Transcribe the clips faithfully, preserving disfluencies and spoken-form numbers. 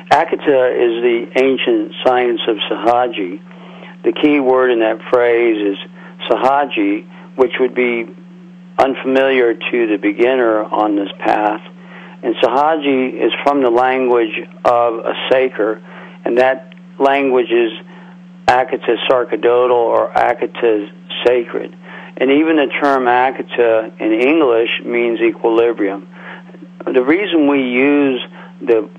Akata is the ancient science of Sahaji. The key word in that phrase is Sahaji, which would be unfamiliar to the beginner on this path. And Sahaji is from the language of a Saker, and that language is Akata Sarkadodal or Akata Sacred. And even the term Akata in English means equilibrium. The reason we use the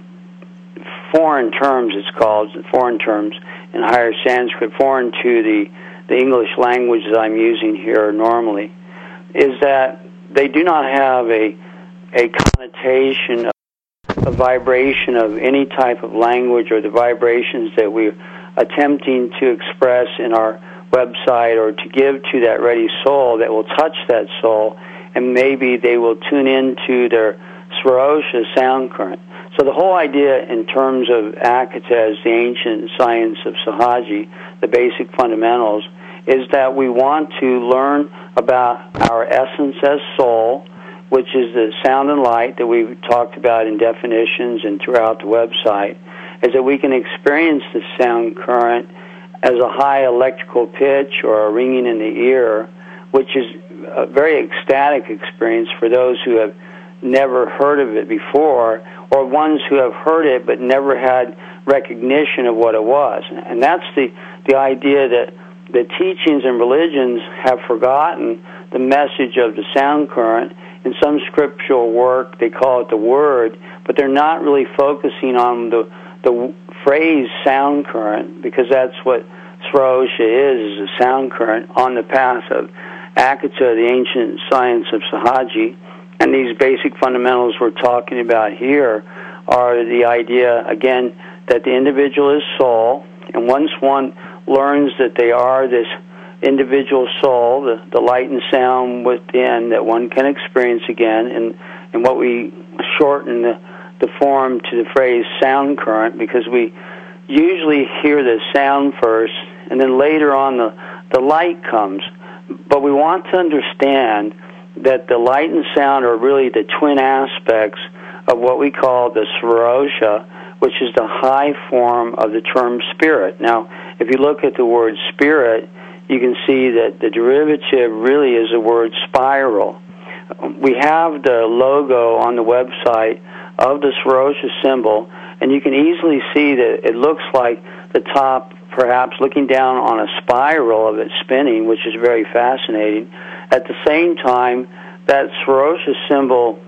foreign terms, it's called, foreign terms in higher Sanskrit, foreign to the, the English language that I'm using here normally, is that they do not have a, a connotation of a vibration of any type of language or the vibrations that we're attempting to express in our website or to give to that ready soul that will touch that soul, and maybe they will tune into their Svarosha sound current. So the whole idea in terms of Akata as the ancient science of Sahaji, the basic fundamentals, is that we want to learn about our essence as soul, which is the sound and light that we've talked about in definitions and throughout the website, is that we can experience the sound current as a high electrical pitch or a ringing in the ear, which is a very ecstatic experience for those who have never heard of it before, or ones who have heard it but never had recognition of what it was. And that's the, the idea that the teachings and religions have forgotten the message of the sound current. In some scriptural work, they call it the word, but they're not really focusing on the, the phrase sound current, because that's what Svarosha is, is a sound current on the path of Akata, the ancient science of Sahaji. And these basic fundamentals we're talking about here are the idea, again, that the individual is soul, and once one learns that they are this individual soul, the, the light and sound within that one can experience again, and, and what we shorten the, the form to the phrase sound current, because we usually hear the sound first, and then later on the, the light comes. But we want to understand that the light and sound are really the twin aspects of what we call the Svarosha, which is the high form of the term spirit. Now, if you look at the word spirit, you can see that the derivative really is the word spiral. We have the logo on the website of the Svarosha symbol, and you can easily see that it looks like the top, perhaps looking down on a spiral of it spinning, which is very fascinating. At the same time, that Svarosha symbol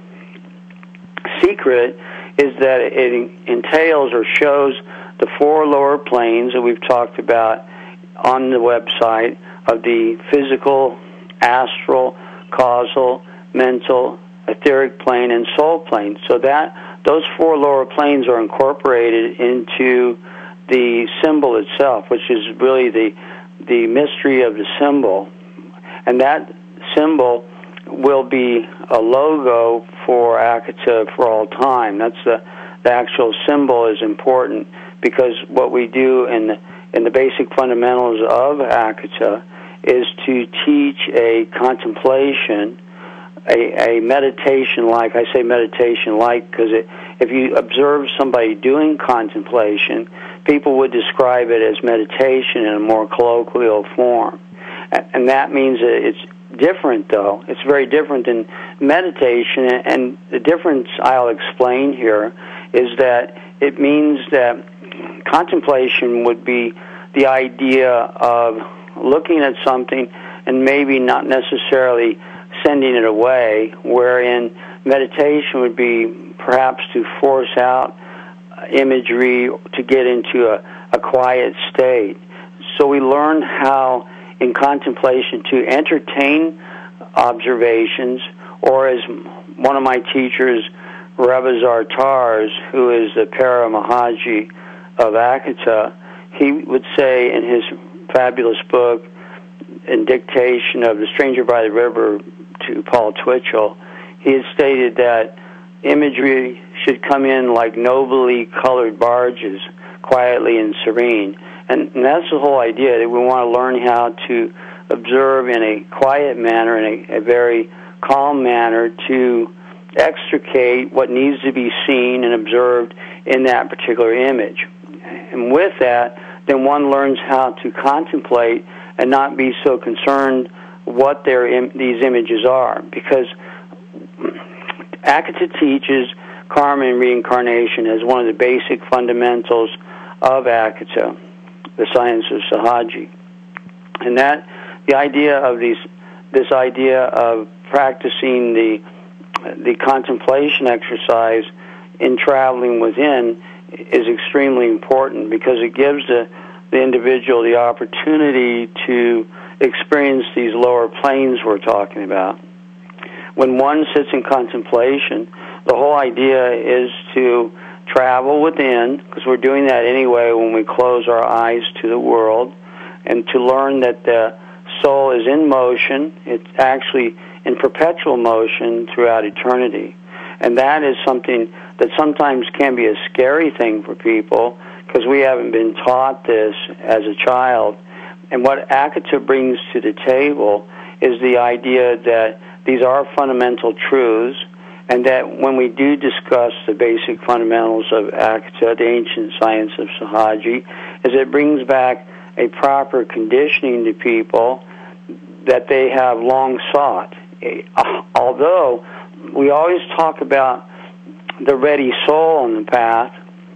secret is that it entails or shows the four lower planes that we've talked about on the website of the physical, astral, causal, mental, etheric plane, and soul plane. So that those four lower planes are incorporated into the symbol itself, which is really the the mystery of the symbol. And that symbol will be a logo for Akata for all time. That's the, the actual symbol is important, because what we do in the, in the basic fundamentals of Akata is to teach a contemplation, a, a meditation-like. I say meditation-like because if you observe somebody doing contemplation, people would describe it as meditation in a more colloquial form. And that means that it's different, though. It's very different than meditation, and the difference I'll explain here is that it means that contemplation would be the idea of looking at something and maybe not necessarily sending it away, wherein meditation would be perhaps to force out imagery to get into a, a quiet state. So we learn how in contemplation to entertain observations, or as one of my teachers, Rebbe Zartars, who is the Paramahaji of Akata, he would say in his fabulous book, in dictation of The Stranger by the River to Paul Twitchell, he had stated that imagery should come in like nobly colored barges, quietly and serene. And, and that's the whole idea, that we want to learn how to observe in a quiet manner, in a, a very calm manner, to extricate what needs to be seen and observed in that particular image. And with that, then one learns how to contemplate and not be so concerned what their Im- these images are, because Akata teaches karma and reincarnation as one of the basic fundamentals of Akata, the science of Sahaji. And that the idea of these, this idea of practicing the the contemplation exercise in traveling within is extremely important, because it gives the, the individual the opportunity to experience these lower planes we're talking about. When one sits in contemplation, the whole idea is to travel within, because we're doing that anyway when we close our eyes to the world, and to learn that the soul is in motion. It's actually in perpetual motion throughout eternity. And that is something that sometimes can be a scary thing for people, because we haven't been taught this as a child. And what Akata brings to the table is the idea that these are fundamental truths, and that when we do discuss the basic fundamentals of Akata, the ancient science of Sahaji, is it brings back a proper conditioning to people that they have long sought. Although we always talk about the ready soul on the path,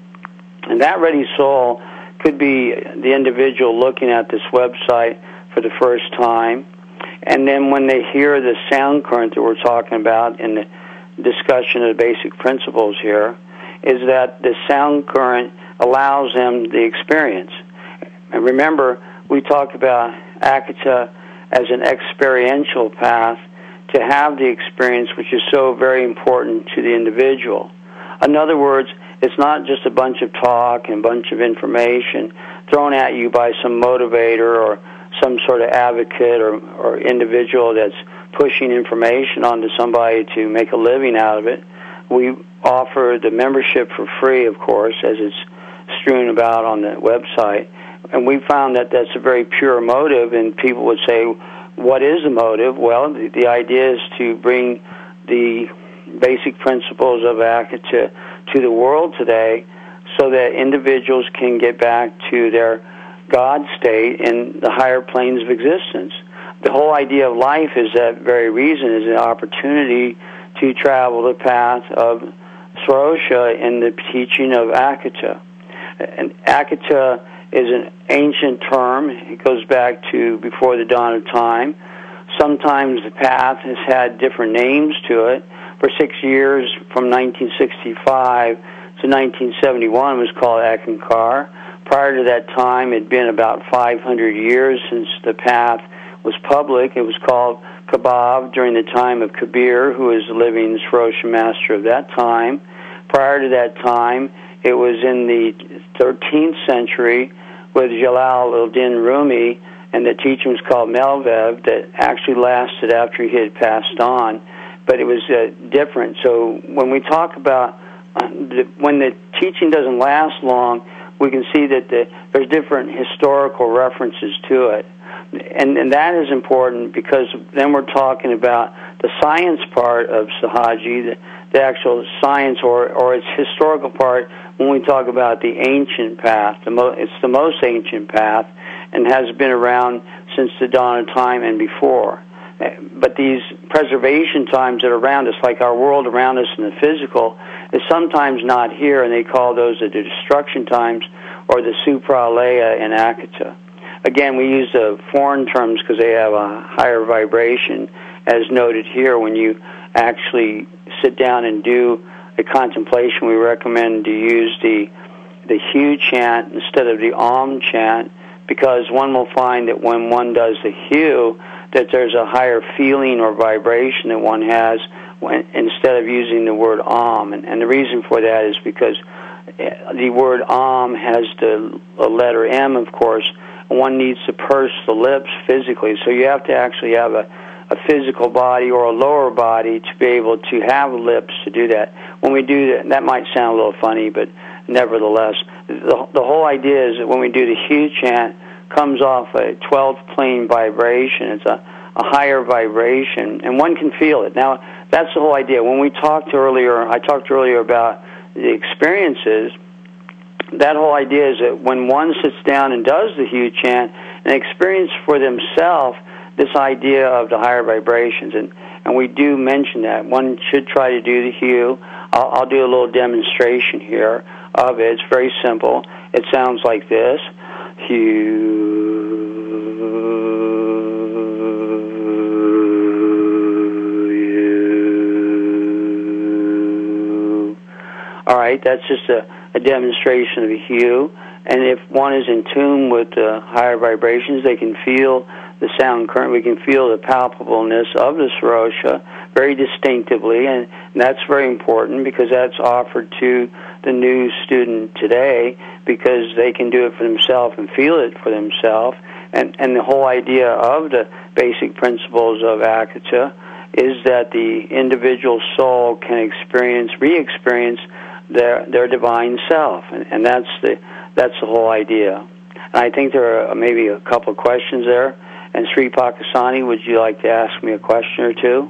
and that ready soul could be the individual looking at this website for the first time, and then when they hear the sound current that we're talking about in the discussion of the basic principles here, is that the sound current allows them the experience. And remember, we talk about Akata as an experiential path to have the experience, which is so very important to the individual. In other words, it's not just a bunch of talk and a bunch of information thrown at you by some motivator or some sort of advocate or, or individual that's pushing information onto somebody to make a living out of it. We offer the membership for free, of course, as it's strewn about on the website. And we found that that's a very pure motive, and people would say, what is the motive? Well, the, the idea is to bring the basic principles of Akata to the world today, so that individuals can get back to their God state in the higher planes of existence. The whole idea of life is that very reason, is an opportunity to travel the path of Sarosha in the teaching of Akata. And Akata is an ancient term. It goes back to before the dawn of time. Sometimes the path has had different names to it. For six years, from nineteen sixty-five to nineteen seventy-one, it was called Ekankar. Prior to that time, it had been about five hundred years since the path was public. It was called Kabab during the time of Kabir, who was the living Sarosha master of that time. Prior to that time, it was in the thirteenth century with Jalal al-Din Rumi, and the teaching was called Melvev, that actually lasted after he had passed on. But it was uh, different. So when we talk about uh, the, when the teaching doesn't last long, we can see that the, there's different historical references to it. And, and that is important, because then we're talking about the science part of Sahaji, the, the actual science or, or its historical part when we talk about the ancient path. The mo- it's the most ancient path and has been around since the dawn of time and before. But these preservation times that are around us, like our world around us in the physical, is sometimes not here, and they call those the destruction times or the supralaya in Akata. Again, we use the foreign terms because they have a higher vibration, as noted here. When you actually sit down and do a contemplation, we recommend to use the the Hu chant instead of the Om chant, because one will find that when one does the Hu, that there's a higher feeling or vibration that one has when, instead of using the word Om. And, and the reason for that is because the word Om has the, the letter M, of course, and one needs to purse the lips physically. So you have to actually have a, a physical body or a lower body to be able to have lips to do that. When we do that, that might sound a little funny, but nevertheless, the, the whole idea is that when we do the Hu chant, comes off a twelfth plane vibration. It's a, a higher vibration, and one can feel it. Now, that's the whole idea. When we talked earlier, I talked earlier about the experiences, that whole idea is that when one sits down and does the Hue chant and experience for themselves this idea of the higher vibrations, and, and we do mention that. One should try to do the Hue. I'll, I'll do a little demonstration here of it. It's very simple. It sounds like this. Hue. All right, that's just a, a demonstration of a Hue. And if one is in tune with the higher vibrations, they can feel the sound current. We can feel the palpableness of the Sarosha very distinctively, and that's very important because that's offered to the new student today because they can do it for themselves and feel it for themselves. And, and the whole idea of the basic principles of Akata is that the individual soul can experience, re-experience their their divine self, and, and that's the that's the whole idea. And I think there are maybe a couple of questions there. And Sri Pakisani, would you like to ask me a question or two?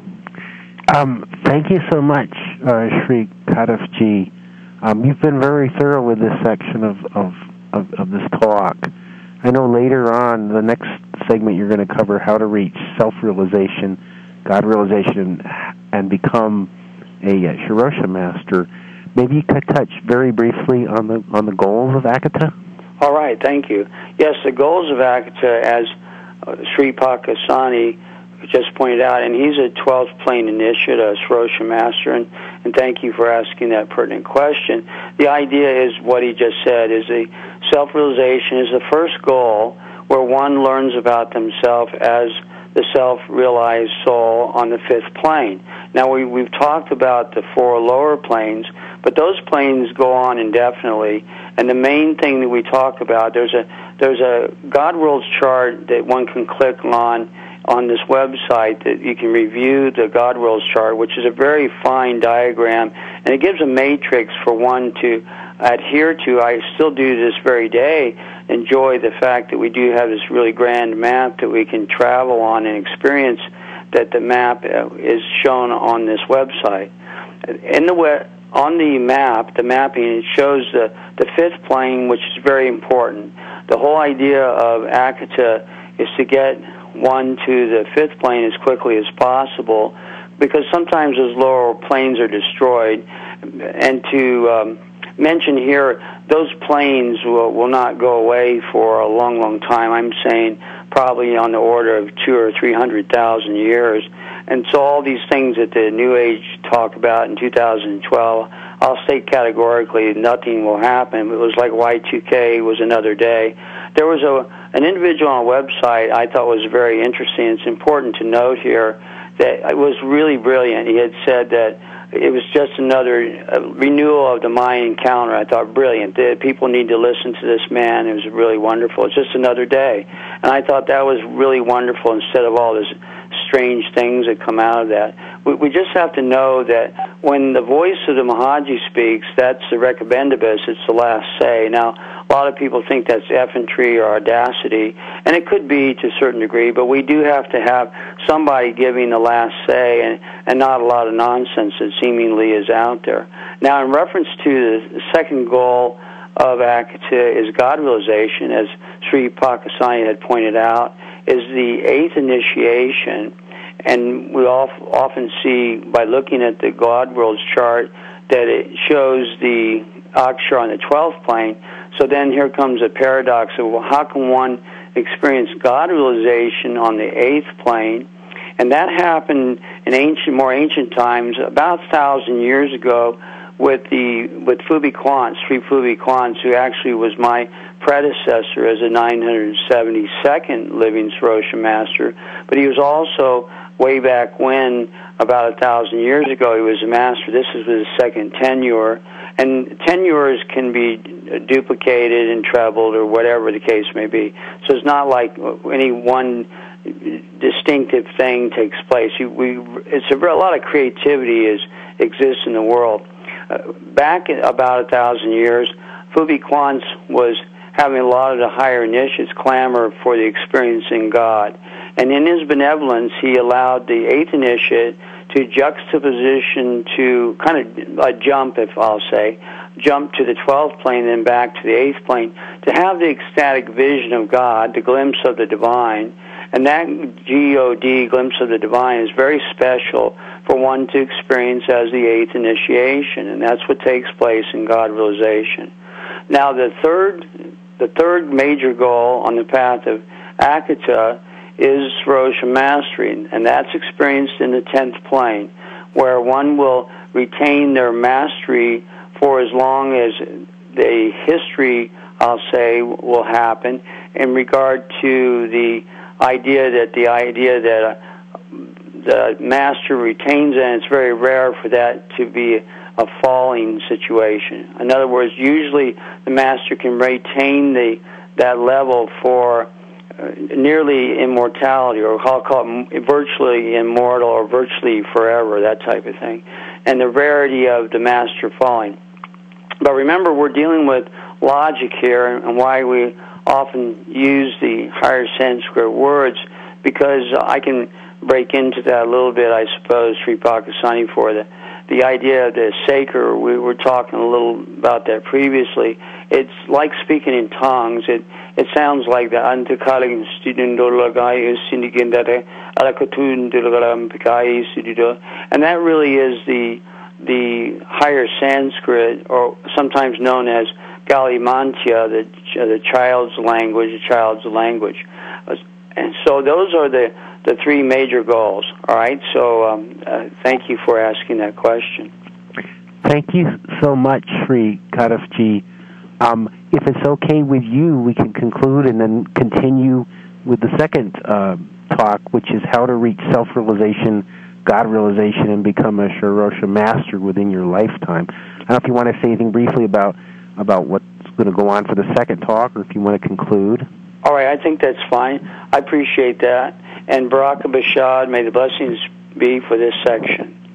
Um, thank you so much, uh, Sri Kadafji. Um, you've been very thorough with this section of, of, of, of this talk. I know later on, the next segment, you're going to cover how to reach self-realization, God-realization, and become a uh, Sarosha master. Maybe you could touch very briefly on the on the goals of Akata? All right, thank you. Yes, the goals of Akata, as uh, Sri Pakisani just pointed out, and he's a twelfth plane initiate, a Sarosha master, and, and thank you for asking that pertinent question. The idea is what he just said, is the self-realization is the first goal where one learns about themselves as the self-realized soul on the fifth plane. Now, we, we've talked about the four lower planes, but those planes go on indefinitely, and the main thing that we talk about, there's a there's a God Worlds chart that one can click on on this website that you can review the God Worlds chart, which is a very fine diagram, and it gives a matrix for one to adhere to. I still do this very day, enjoy the fact that we do have this really grand map that we can travel on and experience, that the map is shown on this website. In the web, on the map, the mapping, it shows the, the fifth plane, which is very important. The whole idea of Akata is to get one to the fifth plane as quickly as possible, because sometimes those lower planes are destroyed. And to um, mention here, those planes will, will not go away for a long, long time. I'm saying probably on the order of two or three hundred thousand years. And so all these things that the New Age talk about in two thousand twelve, I'll state categorically nothing will happen. It was like Y two K was another day. There was a an individual on a website I thought was very interesting. It's important to note here that it was really brilliant. He had said that it was just another uh, renewal of the Mayan calendar. I thought, brilliant. The people need to listen to this man. It was really wonderful. It's just another day. And I thought that was really wonderful instead of all this strange things that come out of that. We, we just have to know that when the voice of the Mahaji speaks, that's the Rechabendibus, it's the last say. Now, a lot of people think that's effrontery or audacity, and it could be to a certain degree, but we do have to have somebody giving the last say and, and not a lot of nonsense that seemingly is out there. Now, in reference to the second goal of Akata is God realization, as Sri Pakisani had pointed out, is the eighth initiation, and we often see by looking at the God Worlds chart that it shows the Akshar on the twelfth plane. So then here comes a paradox of, well, how can one experience God realization on the eighth plane? And that happened in ancient, more ancient times, about a thousand years ago, with the with Phoebe Quantz, Sri Phoebe Quantz, who actually was my predecessor as a nine hundred seventy-second living Sarosha master. But he was also, way back when, about a thousand years ago, he was a master. This is his second tenure. And tenures can be duplicated and trebled or whatever the case may be. So it's not like any one distinctive thing takes place. You, we, it's a, a lot of creativity is exists in the world. Uh, back about a thousand years, Phoebe Quantz was having a lot of the higher initiates clamor for the experiencing God. And in his benevolence, he allowed the eighth initiate to juxtaposition, to kind of a jump, if I'll say, jump to the twelfth plane, then back to the eighth plane, to have the ecstatic vision of God, the glimpse of the divine. And that G O D, glimpse of the divine, is very special for one to experience as the eighth initiation, and that's what takes place in God realization. Now, the third, the third major goal on the path of Akata is Rosha mastery, and that's experienced in the tenth plane, where one will retain their mastery for as long as the history, I'll say, will happen in regard to the idea that the idea that uh, the master retains it, and it's very rare for that to be a falling situation. In other words, usually the master can retain the that level for uh, nearly immortality, or I'll call it virtually immortal or virtually forever, that type of thing, and the rarity of the master falling. But remember, we're dealing with logic here, and why we often use the higher Sanskrit words, because I can break into that a little bit, I suppose, Sri Pakisani, for the the idea of the Saker. We were talking a little about that previously. It's like speaking in tongues. It it sounds like the Antakaling student and that really is the the higher Sanskrit, or sometimes known as Galimantya, the the child's language, the child's language. And so those are the, the three major goals. All right, so um, uh, thank you for asking that question. Thank you so much, Sri Kadafji. Um, if it's okay with you, we can conclude and then continue with the second uh, talk, which is how to reach self-realization, God-realization, and become a Sharosha master within your lifetime. I don't know if you want to say anything briefly about about what's going to go on for the second talk, or if you want to conclude. All right, I think that's fine. I appreciate that. And Baraka Bashad, may the blessings be for this section.